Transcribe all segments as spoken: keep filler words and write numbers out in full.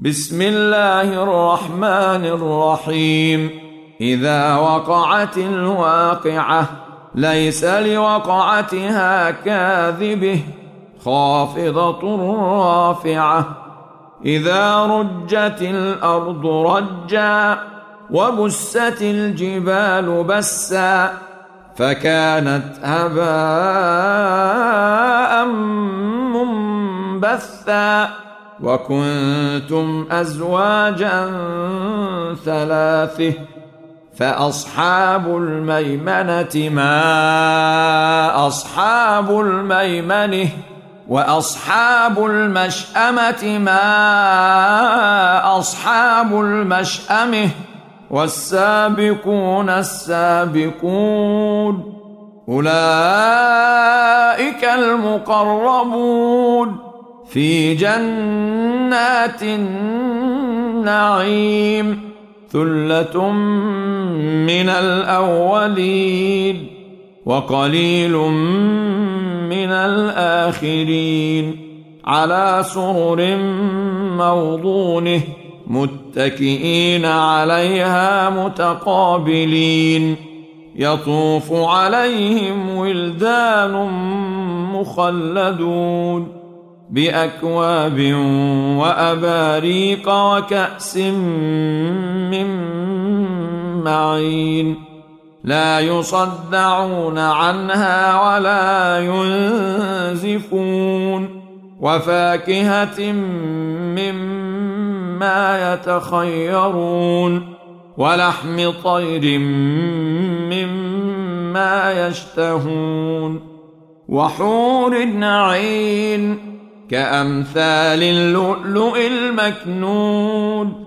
بسم الله الرحمن الرحيم. إذا وقعت الواقعة ليس لوقعتها كاذبة خافضة رافعة. إذا رجت الأرض رجا وبست الجبال بسا فكانت هباء منبثا وكنتم أزواجا ثلاثة فأصحاب الميمنة ما أصحاب الميمنة وأصحاب المشأمة ما أصحاب المشأمة والسابقون السابقون أولئك المقربون في جنات النعيم ثلة من الأولين وقليل من الآخرين على سرر موضونه متكئين عليها متقابلين يطوف عليهم ولدان مخلدون بأكواب وأباريق وكأس من معين لا يصدعون عنها ولا ينزفون وفاكهة مما يتخيرون ولحم طير مما يشتهون وحور عين كأمثال اللؤلؤ المكنون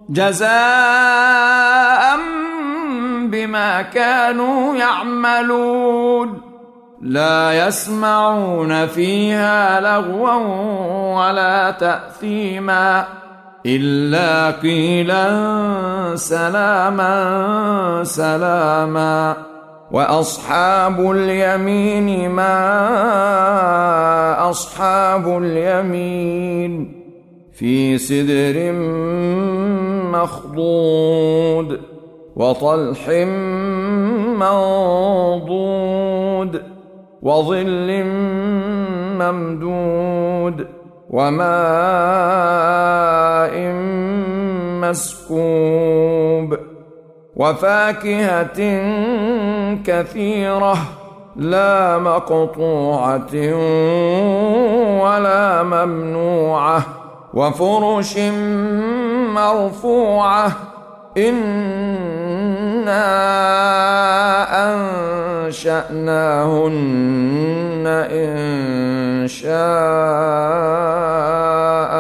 جزاء بما كانوا يعملون لا يسمعون فيها لغوا ولا تأثيما إلا قيلا سلاما سلاما وأصحاب اليمين ما أصحاب اليمين في سدر مخضود وطلح منضود وظل ممدود وماء مسكوب وفاكهة كثيرة لا مقطوعة ولا ممنوعة وفرش مرفوعة إنا أنشأناهن إن شاء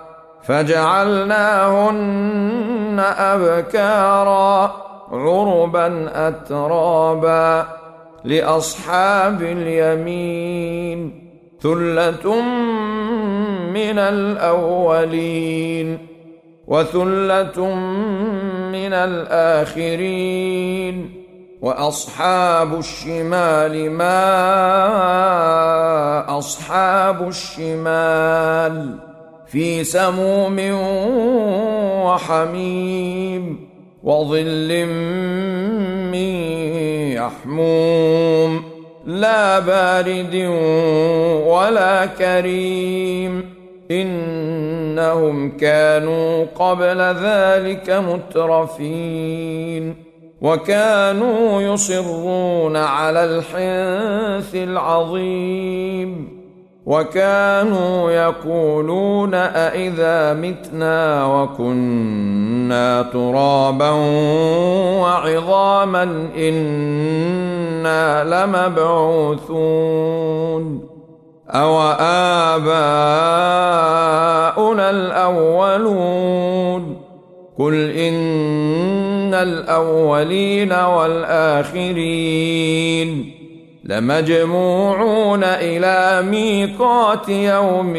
فجعلناهن أبكارا عربا أترابا لأصحاب اليمين ثلة من الأولين وثلة من الآخرين وأصحاب الشمال ما أصحاب الشمال في سموم وحميم وظل من يحموم لا بارد ولا كريم إنهم كانوا قبل ذلك مترفين وكانوا يصرون على الحنث العظيم وكانوا يقولون أئذا متنا وكنا ترابا وعظاما إنا لمبعوثون أو آباؤنا الأولون قل إن الأولين والآخرين لمجموعون إلى ميقات يوم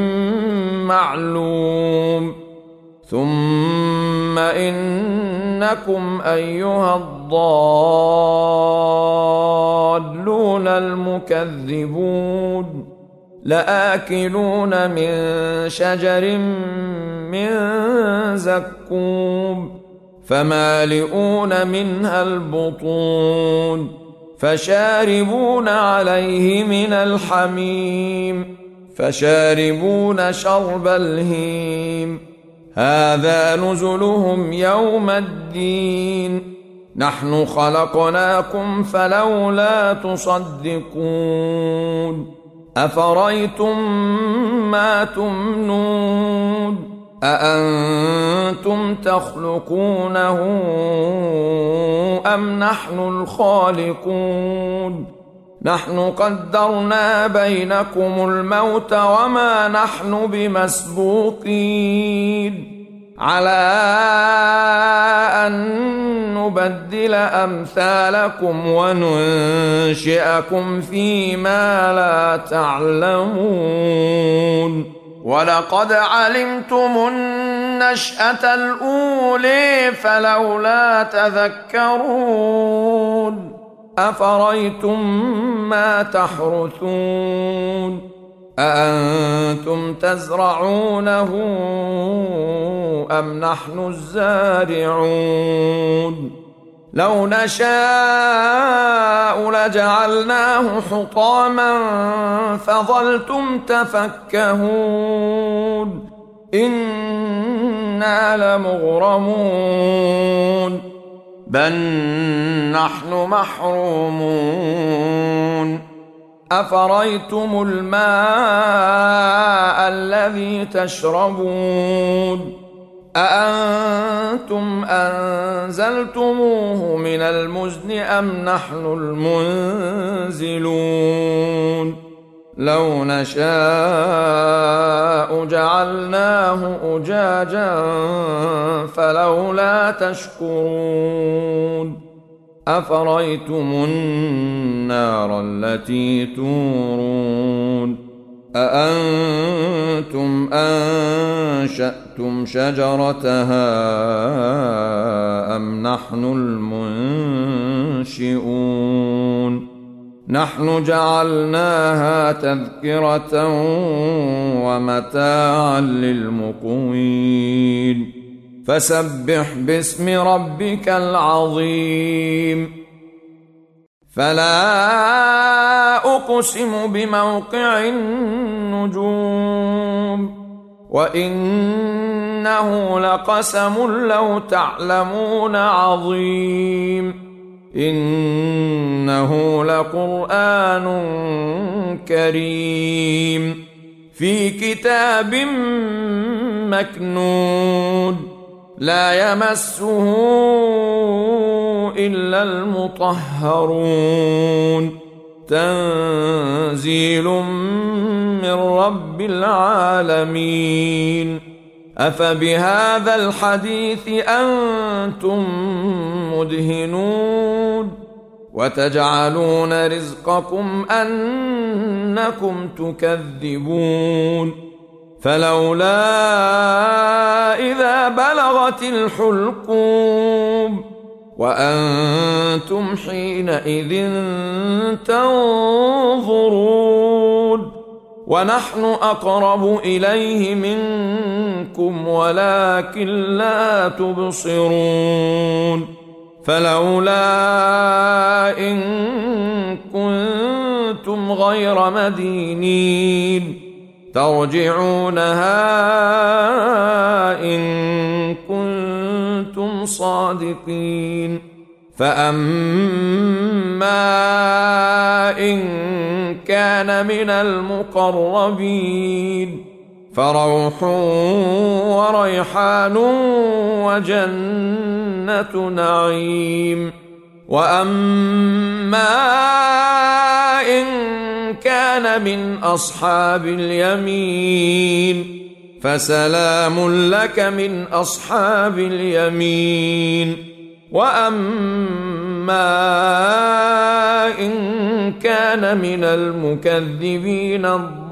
معلوم ثم إنكم أيها الضالون المكذبون لآكلون من شجر من زكوم فمالئون منها البطون فشاربون عليه من الحميم فشاربون شرب الهيم هذا نزلهم يوم الدين نحن خلقناكم فلولا تصدقون أفرأيتم ما تمنون أأنتم تخلقونه أم نحن الخالقون نحن قدرنا بينكم الموت وما نحن بمسبوقين على أن نبدل أمثالكم وننشئكم فيما لا تعلمون ولقد علمتم النشأة الأولى فلولا تذكرون أفرأيتم ما تحرثون أأنتم تزرعونه أم نحن الزارعون لو نشاء لجعلناه حطاما فظلتم تفكهون إنا لمغرمون بل نحن محرومون أفرأيتم الماء الذي تشربون أأنتم أنزلتموه من المزن أم نحن المنزلون لو نشاء جعلناه أجاجا فلولا تشكرون أفرأيتم النار التي تورون أأنتم أنشأتم شجرتها أم نحن المنشئون نحن جعلناها تذكرة ومتاعا للمقوين فسبح باسم ربك العظيم فلا أقسم بموقع النجوم وإنه لقسم لو تعلمون عظيم إنه لقرآن كريم في كتاب مكنون لا يمسه إلا المطهرون تنزيل من رب العالمين أفبهذا الحديث أنتم مدهنون وتجعلون رزقكم أنكم تكذبون فلولا إذا بلغت الحلقوم وأنتم حينئذ تنظرون ونحن أقرب إليه منكم ولكن لا تبصرون فلولا إن كنتم غير مدينين ترجعونها إن كنتم صادقين فأما إن كان من المقربين فروح وريحان وجنة نعيم وأما إن كان من أصحاب اليمين فسلام لك من أصحاب اليمين وأما إن كان من المكذبين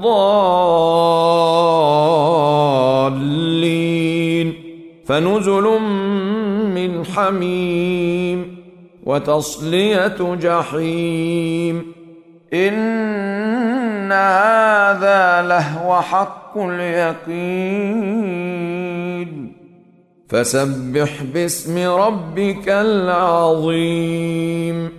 الضالين فنزل من حميم وتصلية جحيم إن هذا لهو حق اليقين فسبح باسم ربك العظيم